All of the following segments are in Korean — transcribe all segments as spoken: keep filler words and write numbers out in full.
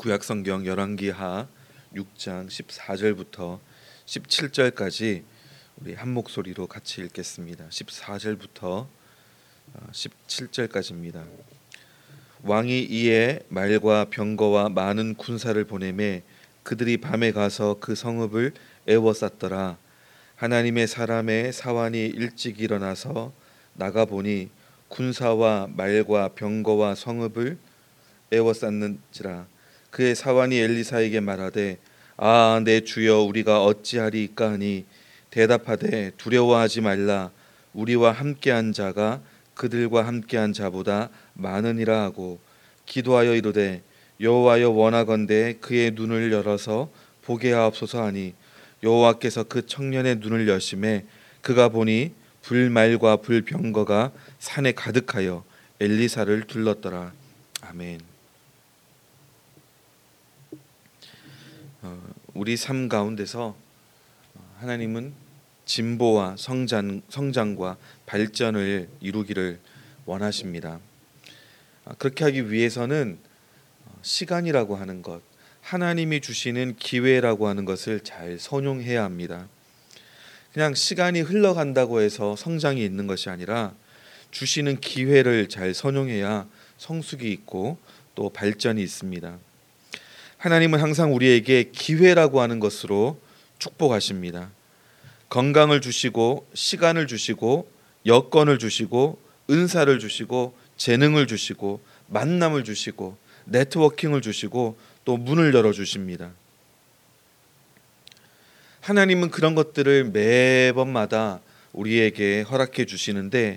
구약성경 열왕기하 육 장 십사 절부터 십칠 절까지 우리 한 목소리로 같이 읽겠습니다. 십사 절부터 십칠 절까지입니다. 왕이 이에 말과 병거와 많은 군사를 보내매 그들이 밤에 가서 그 성읍을 에워쌌더라. 하나님의 사람의 사환이 일찍 일어나서 나가보니 군사와 말과 병거와 성읍을 에워쌌는지라. 그의 사환이 엘리사에게 말하되 아 내 주여 우리가 어찌하리이까 하니 대답하되 두려워하지 말라. 우리와 함께한 자가 그들과 함께한 자보다 많으니라 하고 기도하여 이르되 여호와여 원하건대 그의 눈을 열어서 보게 하옵소서 하니 여호와께서 그 청년의 눈을 여심해 그가 보니 불말과 불병거가 산에 가득하여 엘리사를 둘렀더라. 아멘. 어, 우리 삶 가운데서 하나님은 진보와 성장, 성장과 발전을 이루기를 원하십니다. 그렇게 하기 위해서는 시간이라고 하는 것, 하나님이 주시는 기회라고 하는 것을 잘 선용해야 합니다. 그냥 시간이 흘러간다고 해서 성장이 있는 것이 아니라 주시는 기회를 잘 선용해야 성숙이 있고 또 발전이 있습니다. 하나님은 항상 우리에게 기회라고 하는 것으로 축복하십니다. 건강을 주시고 시간을 주시고 여건을 주시고 은사를 주시고 재능을 주시고 만남을 주시고 네트워킹을 주시고 또 문을 열어주십니다. 하나님은 그런 것들을 매번마다 우리에게 허락해 주시는데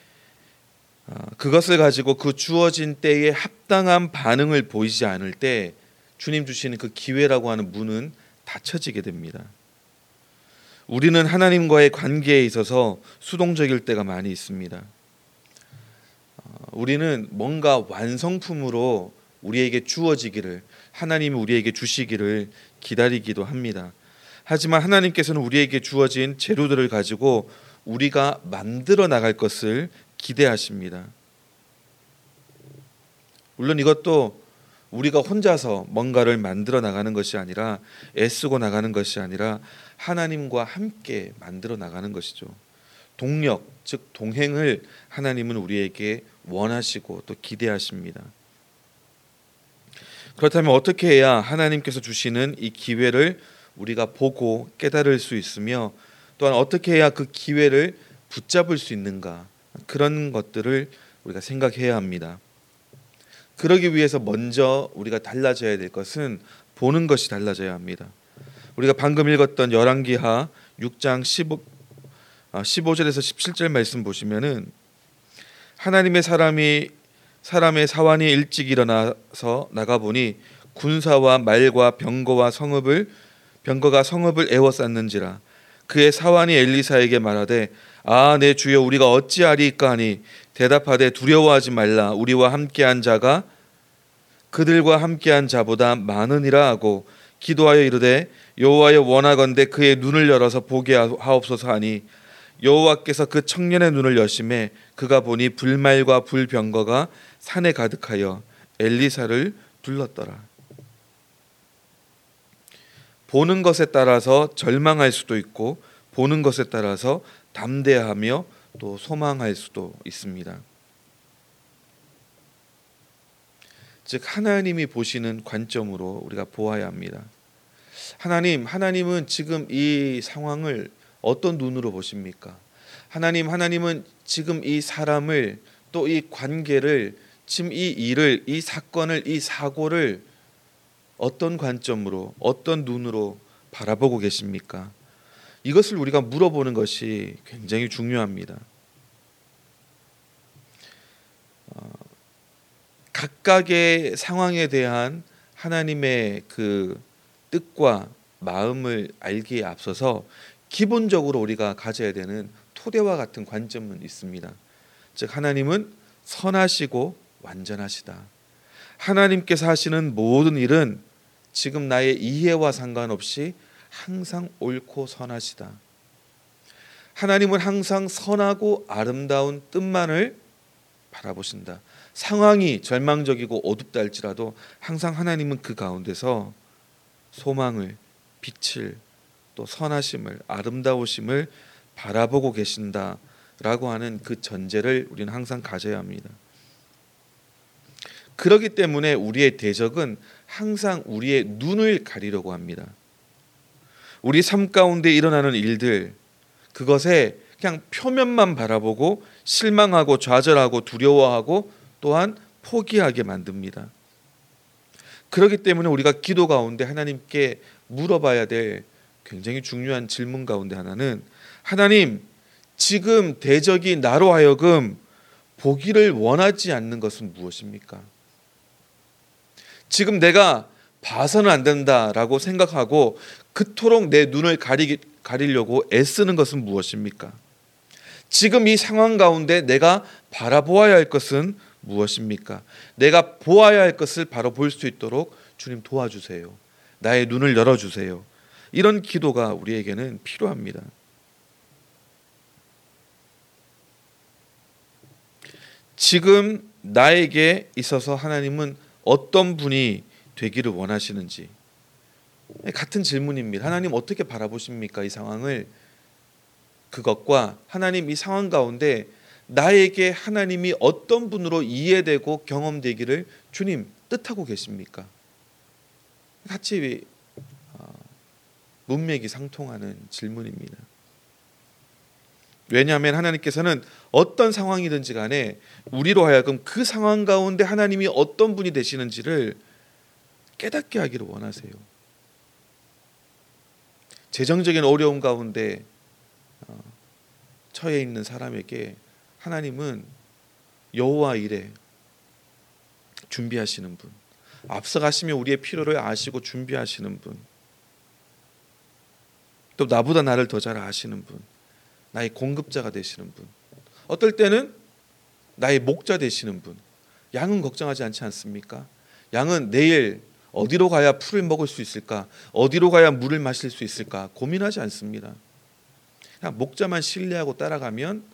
그것을 가지고 그 주어진 때에 합당한 반응을 보이지 않을 때 주님 주시는 그 기회라고 하는 문은 닫혀지게 됩니다. 우리는 하나님과의 관계에 있어서 수동적일 때가 많이 있습니다. 우리는 뭔가 완성품으로 우리에게 주어지기를, 하나님이 우리에게 주시기를 기다리기도 합니다. 하지만 하나님께서는 우리에게 주어진 재료들을 가지고 우리가 만들어 나갈 것을 기대하십니다. 물론 이것도 우리가 혼자서 뭔가를 만들어 나가는 것이 아니라 애쓰고 나가는 것이 아니라 하나님과 함께 만들어 나가는 것이죠. 동력, 즉 동행을 하나님은 우리에게 원하시고 또 기대하십니다. 그렇다면 어떻게 해야 하나님께서 주시는 이 기회를 우리가 보고 깨달을 수 있으며 또한 어떻게 해야 그 기회를 붙잡을 수 있는가, 그런 것들을 우리가 생각해야 합니다. 그러기 위해서 먼저 우리가 달라져야 될 것은 보는 것이 달라져야 합니다. 우리가 방금 읽었던 열왕기하 육 장 십오, 십오 절에서 십칠 절 말씀 보시면은 하나님의 사람이 사람의 사환이 일찍 일어나서 나가보니 군사와 말과 병거와 성읍을 병거가 성읍을 에워쌌는지라. 그의 사환이 엘리사에게 말하되 아 내 주여 우리가 어찌하리이까 하니 대답하되 두려워하지 말라. 우리와 함께한 자가 그들과 함께한 자보다 많으니라 하고 기도하여 이르되 여호와여 원하건대 그의 눈을 열어서 보게 하옵소서 하니 여호와께서 그 청년의 눈을 여심해 그가 보니 불말과 불병거가 산에 가득하여 엘리사를 둘렀더라. 보는 것에 따라서 절망할 수도 있고 보는 것에 따라서 담대하며 또 소망할 수도 있습니다. 즉 하나님이 보시는 관점으로 우리가 보아야 합니다. 하나님, 하나님은 지금 이 상황을 어떤 눈으로 보십니까? 하나님, 하나님은 지금 이 사람을 또 이 관계를, 지금 이 일을, 이 사건을, 이 사고를 어떤 관점으로, 어떤 눈으로 바라보고 계십니까? 이것을 우리가 물어보는 것이 굉장히 중요합니다. 어, 각각의 상황에 대한 하나님의 그 뜻과 마음을 알기에 앞서서 기본적으로 우리가 가져야 되는 토대와 같은 관점은 있습니다. 즉 하나님은 선하시고 완전하시다. 하나님께서 하시는 모든 일은 지금 나의 이해와 상관없이 항상 옳고 선하시다. 하나님은 항상 선하고 아름다운 뜻만을 바라보신다. 상황이 절망적이고 어둡다 할지라도 항상 하나님은 그 가운데서 소망을, 빛을, 또 선하심을, 아름다우심을 바라보고 계신다라고 하는 그 전제를 우리는 항상 가져야 합니다. 그렇기 때문에 우리의 대적은 항상 우리의 눈을 가리려고 합니다. 우리 삶 가운데 일어나는 일들, 그것에 그냥 표면만 바라보고 실망하고 좌절하고 두려워하고 또한 포기하게 만듭니다. 그렇기 때문에 우리가 기도 가운데 하나님께 물어봐야 될 굉장히 중요한 질문 가운데 하나는, 하나님, 지금 대적이 나로 하여금 보기를 원하지 않는 것은 무엇입니까? 지금 내가 봐서는 안 된다라고 생각하고 그토록 내 눈을 가리, 가리려고 애쓰는 것은 무엇입니까? 지금 이 상황 가운데 내가 바라보아야 할 것은 무엇입니까? 내가 보아야 할 것을 바로 볼 수 있도록 주님 도와주세요. 나의 눈을 열어주세요. 이런 기도가 우리에게는 필요합니다. 지금 나에게 있어서 하나님은 어떤 분이 되기를 원하시는지, 같은 질문입니다. 하나님 어떻게 바라보십니까? 이 상황을. 그것과 하나님 이 상황 가운데 나에게 하나님이 어떤 분으로 이해되고 경험되기를 주님 뜻하고 계십니까? 같이 문맥이 상통하는 질문입니다. 왜냐하면 하나님께서는 어떤 상황이든지 간에 우리로 하여금 그 상황 가운데 하나님이 어떤 분이 되시는지를 깨닫게 하기를 원하세요. 재정적인 어려움 가운데 처해 있는 사람에게 하나님은 여호와 이레 준비하시는 분, 앞서가시며 우리의 필요를 아시고 준비하시는 분, 또 나보다 나를 더 잘 아시는 분, 나의 공급자가 되시는 분, 어떨 때는 나의 목자 되시는 분. 양은 걱정하지 않지 않습니까? 양은 내일 어디로 가야 풀을 먹을 수 있을까? 어디로 가야 물을 마실 수 있을까? 고민하지 않습니다. 그냥 목자만 신뢰하고 따라가면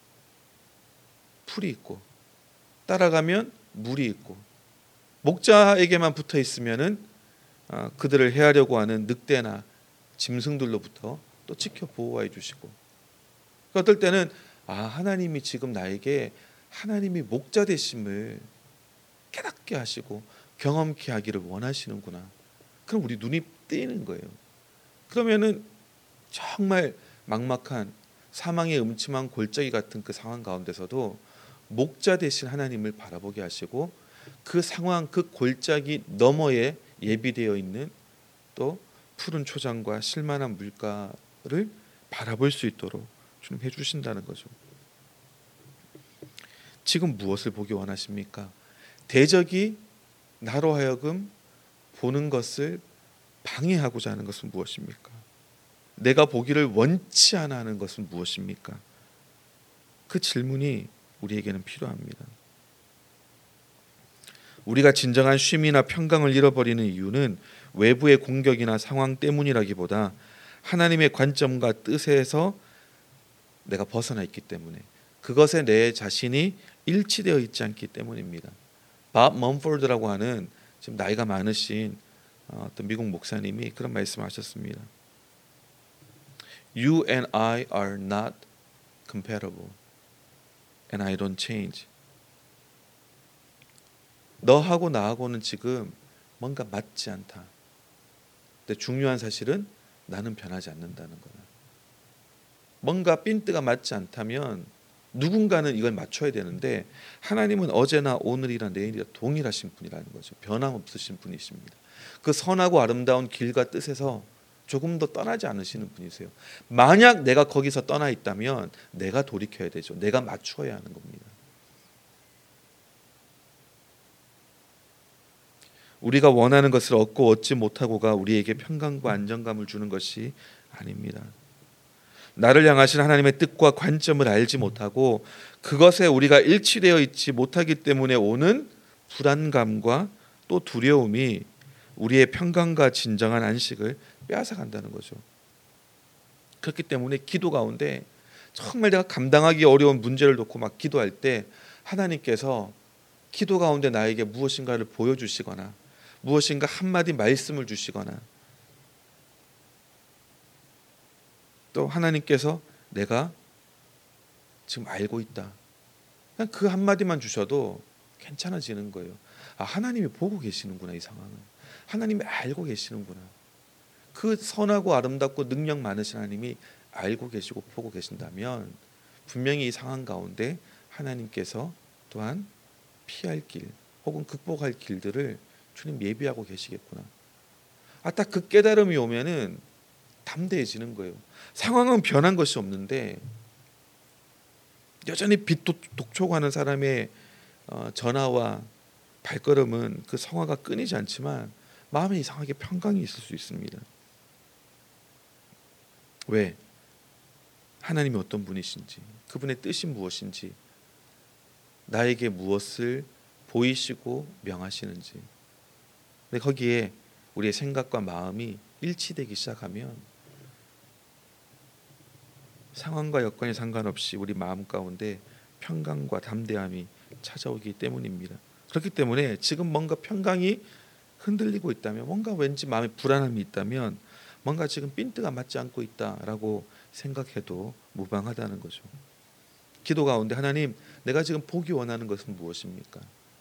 풀이 있고, 따라가면 물이 있고, 목자에게만 붙어 있으면은 그들을 해하려고 하는 늑대나 짐승들로부터 또 지켜 보호해 주시고, 어떨 때는 아, 하나님이 지금 나에게 하나님이 목자 되심을 깨닫게 하시고 경험케 하기를 원하시는구나. 그럼 우리 눈이 뜨이는 거예요. 그러면은 정말 막막한 사망의 음침한 골짜기 같은 그 상황 가운데서도 목자 되신 하나님을 바라보게 하시고 그 상황, 그 골짜기 너머에 예비되어 있는 또 푸른 초장과 실만한 물가를 바라볼 수 있도록 좀 해주신다는 거죠. 지금 무엇을 보기 원하십니까? 대적이 나로 하여금 보는 것을 방해하고자 하는 것은 무엇입니까? 내가 보기를 원치 않아 하는 것은 무엇입니까? 그 질문이 우리에게는 필요합니다. 우리가 진정한 쉼이나 평강을 잃어버리는 이유는 외부의 공격이나 상황 때문이라기보다 하나님의 관점과 뜻에서 내가 벗어나 있기 때문에, 그것에 내 자신이 일치되어 있지 않기 때문입니다. 밥 먼포드라고 하는 지금 나이가 많으신 어떤 미국 목사님이 그런 말씀하셨습니다. You and I are not compatible, and I don't change. 너하고 나하고는 지금 뭔가 맞지 않다. 근데 중요한 사실은 나는 변하지 않는다는 거다. 뭔가 핀트가 맞지 않다면 누군가는 이걸 맞춰야 되는데 하나님은 어제나 오늘이나 내일이나 동일하신 분이라는 거죠. 변함없으신 분이십니다. 그 선하고 아름다운 길과 뜻에서 조금 더 떠나지 않으시는 분이세요. 만약 내가 거기서 떠나 있다면 내가 돌이켜야 되죠. 내가 맞춰야 하는 겁니다. 우리가 원하는 것을 얻고 얻지 못하고가 우리에게 평강과 안정감을 주는 것이 아닙니다. 나를 향하신 하나님의 뜻과 관점을 알지 못하고 그것에 우리가 일치되어 있지 못하기 때문에 오는 불안감과 또 두려움이 우리의 평강과 진정한 안식을 빼앗아간다는 거죠. 그렇기 때문에 기도 가운데 정말 내가 감당하기 어려운 문제를 놓고 막 기도할 때 하나님께서 기도 가운데 나에게 무엇인가를 보여주시거나 무엇인가 한마디 말씀을 주시거나 또 하나님께서 내가 지금 알고 있다, 그냥 그 한마디만 주셔도 괜찮아지는 거예요. 아, 하나님이 보고 계시는구나. 이 상황은 하나님이 알고 계시는구나. 그 선하고 아름답고 능력 많으신 하나님이 알고 계시고 보고 계신다면 분명히 이 상황 가운데 하나님께서 또한 피할 길 혹은 극복할 길들을 주님 예비하고 계시겠구나. 아, 딱 그 깨달음이 오면은 담대해지는 거예요. 상황은 변한 것이 없는데 여전히 빗독촉하는 사람의 전화와 발걸음은 그 성화가 끊이지 않지만 마음에 이상하게 평강이 있을 수 있습니다. 왜? 하나님이 어떤 분이신지, 그분의 뜻이 무엇인지, 나에게 무엇을 보이시고 명하시는지. 근데 거기에 우리의 생각과 마음이 일치되기 시작하면 상황과 여건에 상관없이 우리 마음 가운데 평강과 담대함이 찾아오기 때문입니다. 그렇기 때문에 지금 뭔가 평강이 흔들리고 있다면, 뭔가 왠지 마음에 불안함이 있다면, 뭔가 지금 핀트가 맞지 않고 있다라고 생각해도 무방하다는 거죠. 기도 가운데 하나님, 내가 지금 보기 원하는 것은 무엇입니까?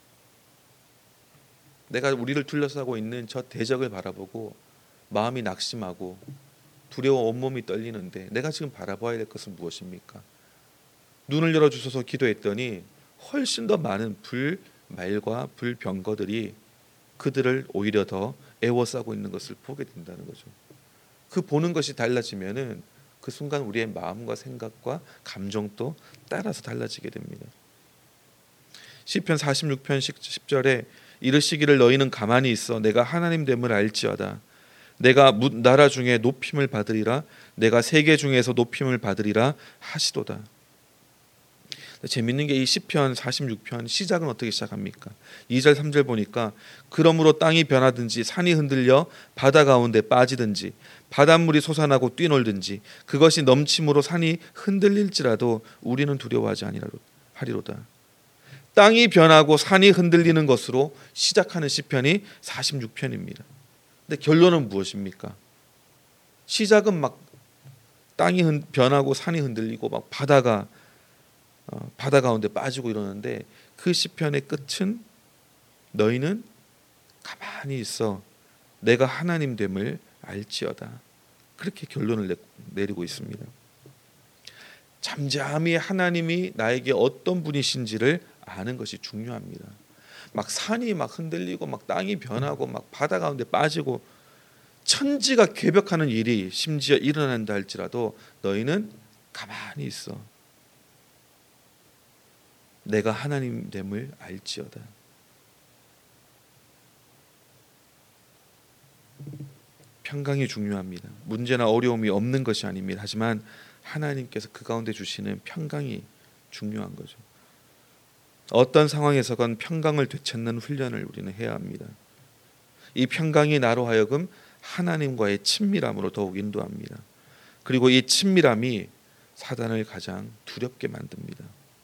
내가 우리를 둘러싸고 있는 저 대적을 바라보고 마음이 낙심하고 두려워 온몸이 떨리는데 내가 지금 바라봐야 될 것은 무엇입니까? 눈을 열어주셔서 기도했더니 훨씬 더 많은 불말과 불병거들이 그들을 오히려 더 애워싸고 있는 것을 보게 된다는 거죠. 그 보는 것이 달라지면은 그 순간 우리의 마음과 생각과 감정도 따라서 달라지게 됩니다. 시편 사십육 편 십 절에 이르시기를 너희는 가만히 있어 내가 하나님 됨을 알지어다. 내가 나라 중에 높임을 받으리라. 내가 세계 중에서 높임을 받으리라 하시도다. 재밌는 게 이 시편 사십육 편 시작은 어떻게 시작합니까? 이 절 삼 절 보니까 그러므로 땅이 변하든지 산이 흔들려 바다 가운데 빠지든지 바닷물이 솟아나고 뛰놀든지 그것이 넘침으로 산이 흔들릴지라도 우리는 두려워하지 아니하리로다. 땅이 변하고 산이 흔들리는 것으로 시작하는 시편이 사십육 편입니다. 근데 결론은 무엇입니까? 시작은 막 땅이 변하고 산이 흔들리고 막 바다가 어, 바다 가운데 빠지고 이러는데 그 시편의 끝은 너희는 가만히 있어 내가 하나님 됨을 알지어다. 그렇게 결론을 내, 내리고 있습니다. 잠잠히 하나님이 나에게 어떤 분이신지를 아는 것이 중요합니다. 막 산이 막 흔들리고 막 땅이 변하고 막 바다 가운데 빠지고 천지가 궤벽하는 일이 심지어 일어난다 할지라도 너희는 가만히 있어 내가 하나님 됨을 알지어다. 평강이 중요합니다. 문제나 어려움이 없는 것이 아닙니다. 하지만 하나님께서 그 가운데 주시는 평강이 중요한 거죠. 어떤 상황에서건 평강을 되찾는 훈련을 우리는 해야 합니다. 이 평강이 나로 하여금 하나님과의 친밀함으로 더욱 인도합니다. 그리고 이 친밀함이 사단을 가장 두렵게 만듭니다.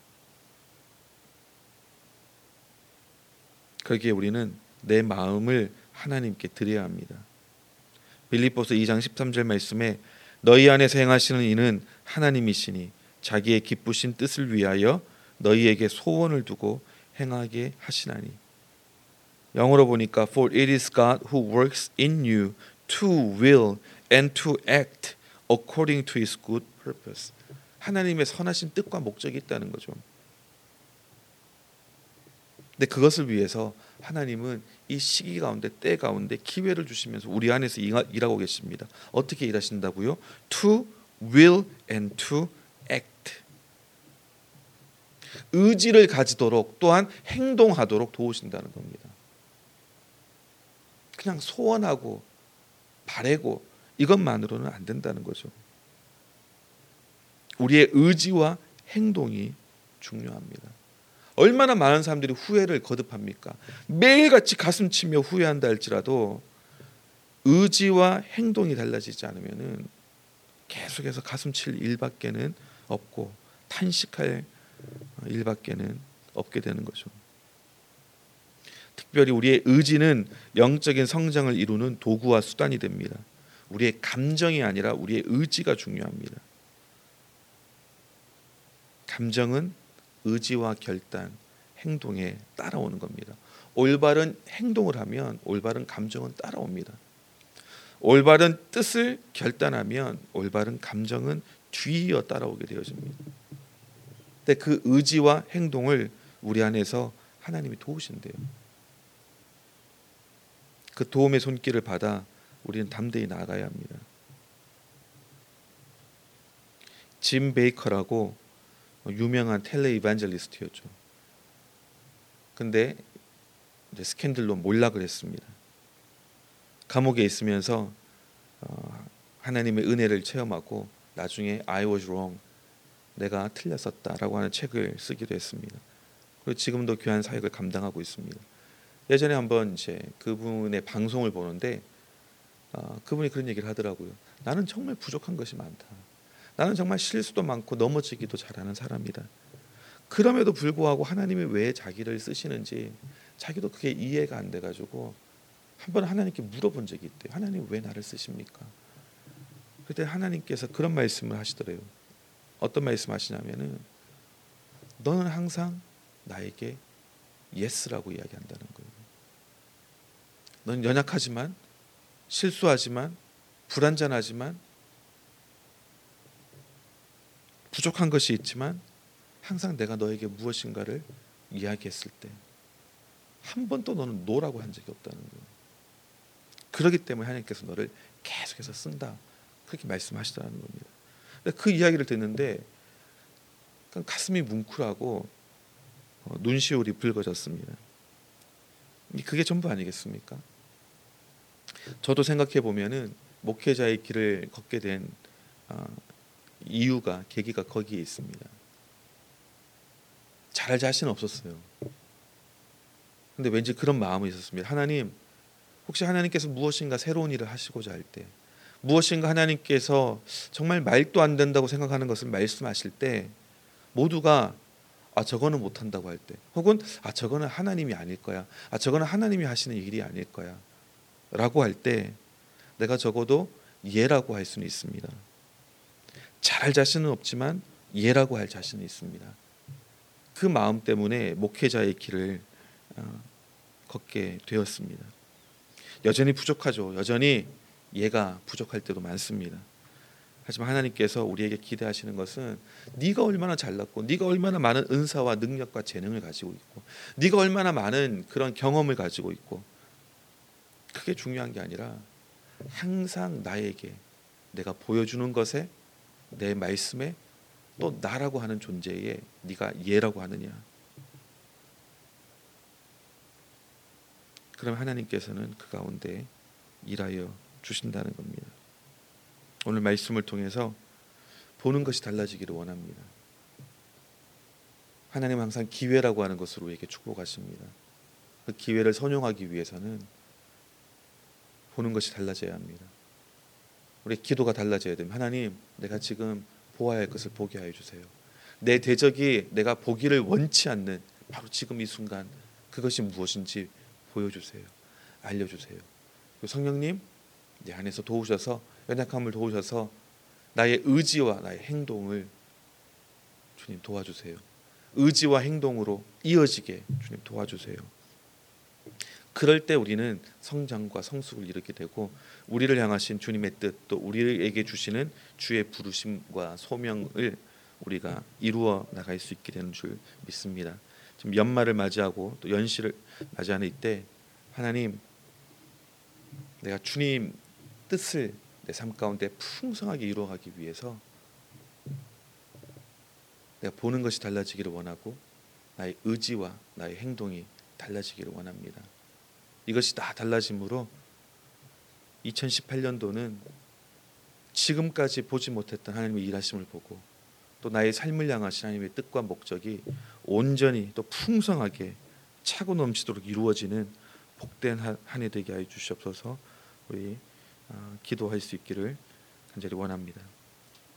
거기에 우리는 내 마음을 하나님께 드려야 합니다. 빌립보서 이 장 십삼 절 말씀에 너희 안에서 행하시는 이는 하나님이시니 자기의 기쁘신 뜻을 위하여 너희에게 소원을 두고 행하게 하시나니. 영어로 보니까 For it is God who works in you to will and to act according to His good purpose. 하나님의 선하신 뜻과 목적이 있다는 거죠. 근데 그것을 위해서 하나님은 이 시기 가운데 때 가운데 기회를 주시면서 우리 안에서 일하고 계십니다. 어떻게 일하신다고요? To will and to act. 의지를 가지도록 또한 행동하도록 도우신다는 겁니다. 그냥 소원하고 바라고 이것만으로는 안 된다는 거죠. 우리의 의지와 행동이 중요합니다. 얼마나 많은 사람들이 후회를 거듭합니까? 매일같이 가슴치며 후회한다 할지라도 의지와 행동이 달라지지 않으면은 계속해서 가슴칠 일밖에는 없고 탄식할 일밖에는 없게 되는 거죠. 특별히 우리의 의지는 영적인 성장을 이루는 도구와 수단이 됩니다. 우리의 감정이 아니라 우리의 의지가 중요합니다. 감정은 의지와 결단, 행동에 따라오는 겁니다. 올바른 행동을 하면 올바른 감정은 따라옵니다. 올바른 뜻을 결단하면 올바른 감정은 뒤이어 따라오게 되어집니다. 근데 그 의지와 행동을 우리 안에서 하나님이 도우신대요. 그 도움의 손길을 받아 우리는 담대히 나아가야 합니다. 짐 베이커라고 유명한 텔레 이반젤리스트였죠. 근데 이제 스캔들로 몰락을 했습니다. 감옥에 있으면서 어, 하나님의 은혜를 체험하고 나중에 I was wrong, 내가 틀렸었다라고 하는 책을 쓰기도 했습니다. 그리고 지금도 귀한 사역을 감당하고 있습니다. 예전에 한번 이제 그분의 방송을 보는데 어, 그분이 그런 얘기를 하더라고요. 나는 정말 부족한 것이 많다. 나는 정말 실수도 많고 넘어지기도 잘하는 사람이다. 그럼에도 불구하고 하나님이 왜 자기를 쓰시는지 자기도 그게 이해가 안 돼가지고 한번 하나님께 물어본 적이 있대요. 하나님 왜 나를 쓰십니까? 그때 하나님께서 그런 말씀을 하시더래요. 어떤 말씀 하시냐면은 너는 항상 나에게 예스라고 이야기한다는 거예요. 너는 연약하지만 실수하지만 불완전하지만 부족한 것이 있지만 항상 내가 너에게 무엇인가를 이야기했을 때 한 번도 너는 노라고 한 적이 없다는 거예요. 그렇기 때문에 하나님께서 너를 계속해서 쓴다. 그렇게 말씀하시더라는 겁니다. 그 이야기를 듣는데 가슴이 뭉클하고 눈시울이 붉어졌습니다. 그게 전부 아니겠습니까? 저도 생각해 보면은 목회자의 길을 걷게 된 이유가 계기가 거기에 있습니다. 잘할 자신 없었어요. 근데 왠지 그런 마음이 있었습니다. 하나님, 혹시 하나님께서 무엇인가 새로운 일을 하시고자 할 때, 무엇인가 하나님께서 정말 말도 안 된다고 생각하는 것을 말씀하실 때 모두가 아 저거는 못한다고 할 때, 혹은 아 저거는 하나님이 아닐 거야, 아 저거는 하나님이 하시는 일이 아닐 거야 라고 할 때 내가 적어도 예라고 할 수는 있습니다. 잘할 자신은 없지만 예라고 할 자신은 있습니다. 그 마음 때문에 목회자의 길을 어, 걷게 되었습니다. 여전히 부족하죠. 여전히 예가 부족할 때도 많습니다. 하지만 하나님께서 우리에게 기대하시는 것은 네가 얼마나 잘났고 네가 얼마나 많은 은사와 능력과 재능을 가지고 있고 네가 얼마나 많은 그런 경험을 가지고 있고 그게 중요한 게 아니라 항상 나에게 내가 보여주는 것에 내 말씀에 또 나라고 하는 존재에 네가 예라고 하느냐. 그럼 하나님께서는 그 가운데 일하여 주신다는 겁니다. 오늘 말씀을 통해서 보는 것이 달라지기를 원합니다. 하나님은 항상 기회라고 하는 것으로 우리에게 축복하십니다. 그 기회를 선용하기 위해서는 보는 것이 달라져야 합니다. 우리 기도가 달라져야 됩니다. 하나님, 내가 지금 보아야 할 것을 보게 하여 주세요. 내 대적이 내가 보기를 원치 않는 바로 지금 이 순간 그것이 무엇인지 보여주세요. 알려주세요. 성령님, 내 안에서 도우셔서 연약함을 도우셔서 나의 의지와 나의 행동을 주님 도와주세요. 의지와 행동으로 이어지게 주님 도와주세요. 그럴 때 우리는 성장과 성숙을 이루게 되고 우리를 향하신 주님의 뜻 또 우리에게 주시는 주의 부르심과 소명을 우리가 이루어 나갈 수 있게 되는 줄 믿습니다. 지금 연말을 맞이하고 또 연시를 맞이하는 이때 하나님, 내가 주님 뜻을 내 삶 가운데 풍성하게 이루어가기 위해서 내가 보는 것이 달라지기를 원하고 나의 의지와 나의 행동이 달라지기를 원합니다. 이것이 다 달라짐으로 이천십팔 년도는 지금까지 보지 못했던 하나님의 일하심을 보고 또 나의 삶을 향하신 하나님의 뜻과 목적이 온전히 또 풍성하게 차고 넘치도록 이루어지는 복된 한 해 되게 하여 주시옵소서. 우리 기도할 수 있기를 간절히 원합니다.